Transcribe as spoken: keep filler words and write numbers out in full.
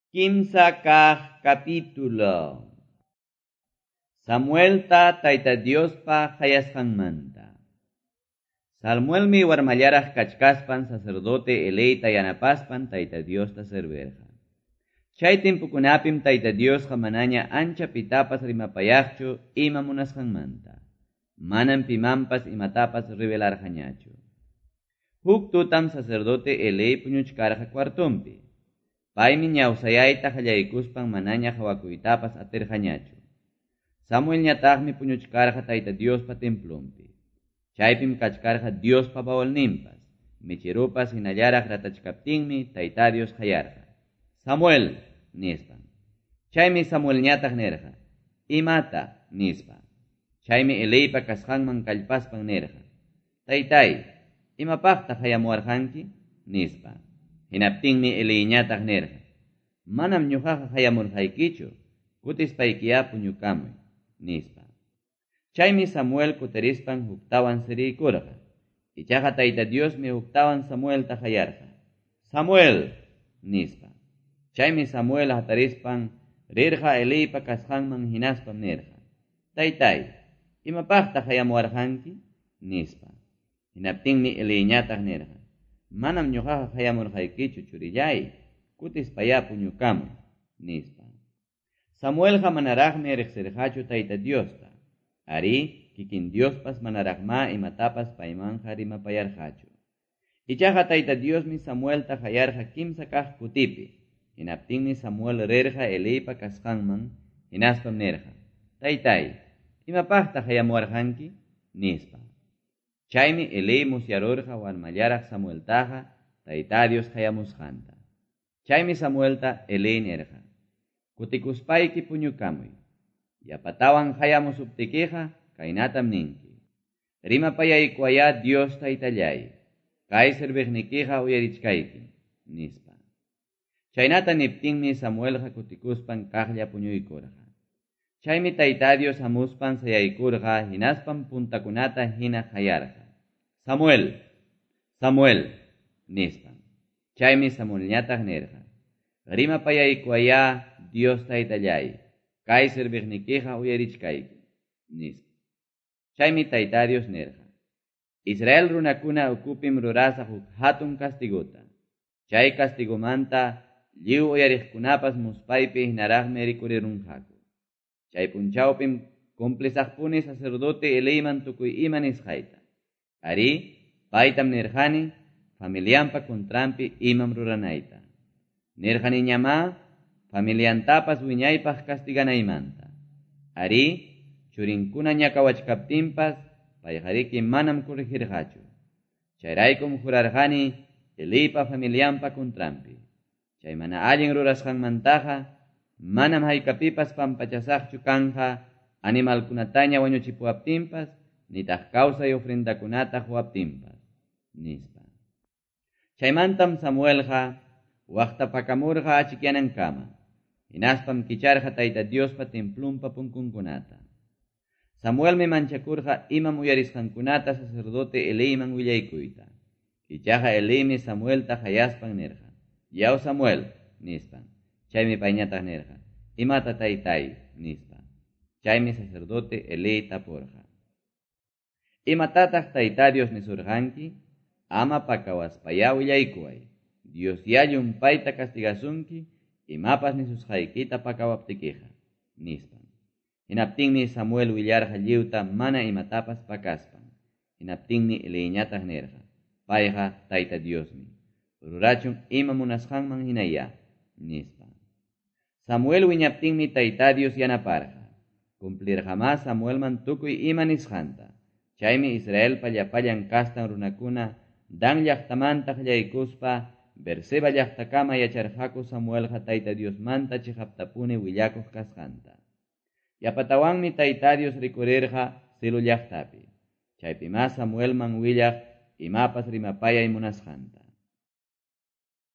Kimsa kah capítulo. Samuel ta taita Dios pa hayasqanmanta. Samuel mi warmallaraq kachkaspan sacerdote eleita yanapaspan taita Dios ta serverja. Chay timpukunapim taita Dios manaña ancha pitapas rimapayaqchu ima munasqanmanta. Manan pimampas imatapas revelarqañachu. Huk tutam sacerdote elei puñuchkarqa cuartumpi. Paymi ñawsayayta qallaykuspan manaña hawakuytapas atirqañachu. Samuel ñataqmi puñuchkarqa taita Diospa templompi. Chaypim kachkarqa Diospa bawalninpas. Michirupas hinallaraq ratachkaptinmi taita Dios hayarqa. Samuel nispan. Chaymi Samuel ñataq nerqa. Imata nispa. Chaymi Eleipa kasqanman kallpaspan nerqa. Taytay, imapaqta hayamuwarqanki? Nispa. Hinaptinmi Elei ñataq nerqa. Manam ñuqaqa hayamurqaykichu, kutispaykiya puñukamuy, nispa. Chaymi Samuel kutirispan huktawan siriykurqa. Ichaqa taita Diosmi huktawan Samuelta hayarqa. Samuel, nispa. Chaymi Samuel hatarispan rirqa Eleipa kasqanman hinaspam nerqa. Taytay, imapaqta hayamuwarqanki? Nispa. Hinaptinmi Elei ñataq nerqa. Manam ñuqaqa hayamurqaykichu churillay, kutispaya puñukamuy, nispa. Samuelqa manaraqmi riqsirqachu taita Diosta. Ari, kikin Diospas manaraqma imatapas paymanqa rimapayarqachu. Ichaqa taita Diosmi Samuelta hayarqa kimsa kaq kutipi. Hinaptinmi Samuel rirqa Eleipa kasqanman, hinaspam nerqa. Taytay, imapaqta hayamuwarqanki? Nispa. Chaymi Elei musyarurqa warmallaraq Samueltaqa taita Dios hayamusqanta. Chaymi Samuelta Elei nerqa. Kutikuspayki puñukamuy. Yapatawan hayamusuptikiqa kaynatam ninki. Rimapayaykuaya Dios taytallay. Kay serviknikiqa uyarichkayki, nispa. Chaynata niptinmi Samuelqa kutikuspan kaqlla puñuykurqa. Chaymi taita Dios hamuspan sayaykurqa hinaspan puntakunata hina hayarqa. Samuel, Samuel, nispan. Chaymi Samuel ñataq nerqa. Rimapayaykuaya Dios taytallay. Kay serviknikiqa uyarichkayki, nispa. Chaymi taita Dios nerqa. Israel runakuna ukupim rurasaq huk hatun kastiguta. Chay kastigumanta lliw uyariqkunapas muspaypi hinaraqmi rikurirunqaku. Chay punchawpim cumplesaqpuni sacerdote Eleiman tukuy ima nisqayta. Ari, paytam nirqani, familianpa kontrampi imam ruranayta. Nirqaniñama, familiantapas wiñaypaq kastiganaymanta. Ari, churinkuna ñakawachkaptinpas, payqariki manam kurrijirqachu. Chayraykum jurarqani Eleipa familianpa kontrampi. Chay mana allin rurasqanmantaqa, manam haykapipas pampachasaqchu kanja animalkunataña wañuchipuaptinpas, nitaq kawsay ofrendakunata huaptinpas, nispa. Chaymantam Samuelqa waqta pakamurqa achikyaнаnkama. Hinaspam kicharqa taita Diospa templumpa punkunkunata. Samuelmi manchakurqa imam uyarisqankunata sacerdote Eleiman willaykuyta. Ichaqa Eleimi Samuelta hayaspan nerqa. Yaw Samuel, nispan. Chaymi payñataq nerqa. Imata taytay, nispa. Chaymi sacerdote Elei tapurqa. Imatataq tayta Dios nisurqanki, ama pakawaspaya willaykuway. Dios yallum payta castigasunki, imapas nisusqaykita pakawaptikiqa, nispan. Hinaptinmi Samuel willarqa lliwta mana imatapas pakaspan. Hinaptinmi Elei ñataq nerqa. Payqa tayta Diosmi. Rurachun ima munasqanman hinaya, nispa. Samuel wiñaptinmi tayta Dios yanaparqa. Cumplirqama Samuelman tukuy ima nisqanta. Chaymi Israel pallapallan kastan runakuna Dan llaqtamanta qallaykuspa Berseba llaqtakama yacharqaku Samuelqa tayta Diosmanta chiqaptapuni willakuq kasqanta. Yapatawanmi tayta Dios rikurirqa Silo llaqtapi. Chaypima Samuelman willaq imapas rimapayay munasqanta.